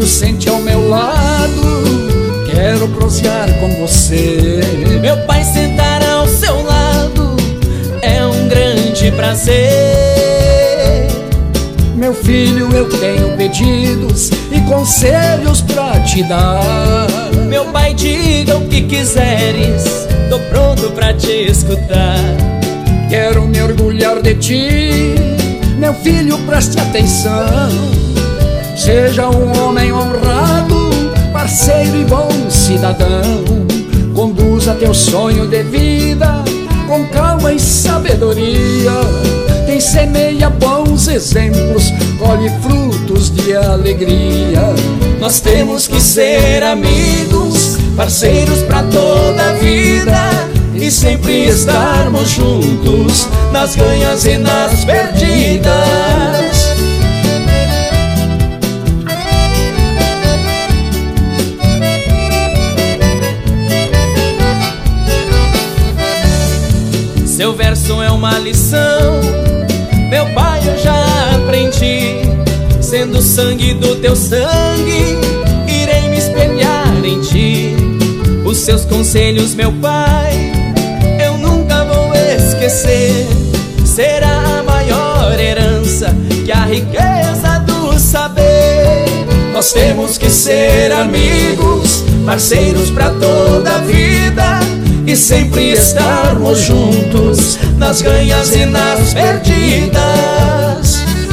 sente ao meu lado, quero prosear com você. Meu pai sentar ao seu lado é um grande prazer. Meu filho, eu tenho pedidos e conselhos pra te dar. Meu pai, diga o que quiseres, tô pronto pra te escutar. Quero me orgulhar de ti, meu filho, preste atenção. Seja um homem honrado, parceiro e bom cidadão. Conduza teu sonho de vida com calma e sabedoria. Quem semeia bons exemplos colhe frutos de alegria. Nós temos que ser amigos, parceiros pra toda a vida, e sempre estarmos juntos nas ganhas e nas perdidas. Seu verso é uma lição, meu pai, eu já aprendi. Sendo o sangue do teu sangue, irei me espelhar em ti. Os seus conselhos, meu pai, eu nunca vou esquecer. Será a maior herança que a riqueza do saber. Nós temos que ser amigos, parceiros pra toda a vida, e sempre estarmos juntos nas ganhas e nas perdidas.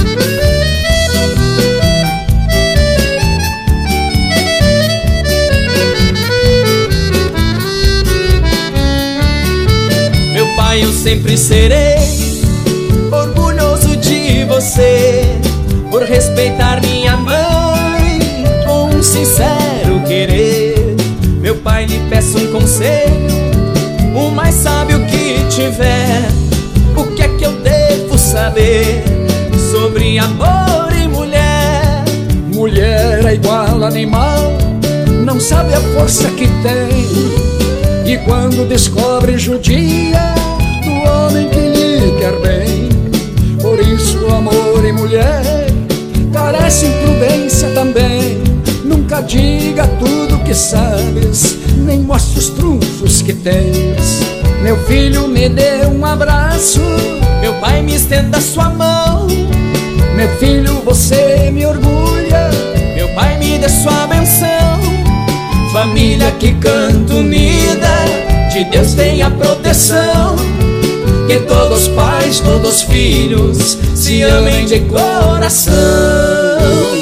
Meu pai, eu sempre serei orgulhoso de você, por respeitar minha mãe com um sincero querer. Meu pai, lhe peço um conselho, o mais sábio que tiver. O que é que eu devo saber sobre amor e mulher? Mulher é igual a animal, não sabe a força que tem. E quando descobre, judia do homem que lhe quer bem. Por isso amor e mulher carecem prudência também. Nunca diga tudo que sabes, nem mostre os trunfos que tens. Meu filho, me dê um abraço, meu pai, me estenda sua mão. Meu filho, você me orgulha, meu pai, me dê sua benção. Família que canta unida, de Deus tenha proteção. Que todos os pais, todos os filhos se amem de coração.